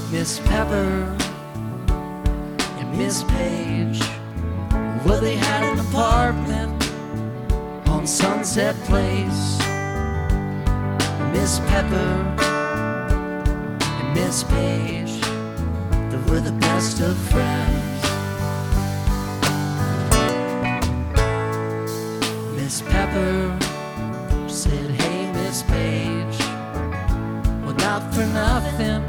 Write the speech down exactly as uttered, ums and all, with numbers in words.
Miss Pepper and Miss Page, well, they had an apartment on Sunset Place. Miss Pepper and Miss Page, they were the best of friends. Miss Pepper said, hey, Miss Page, well, not for nothing,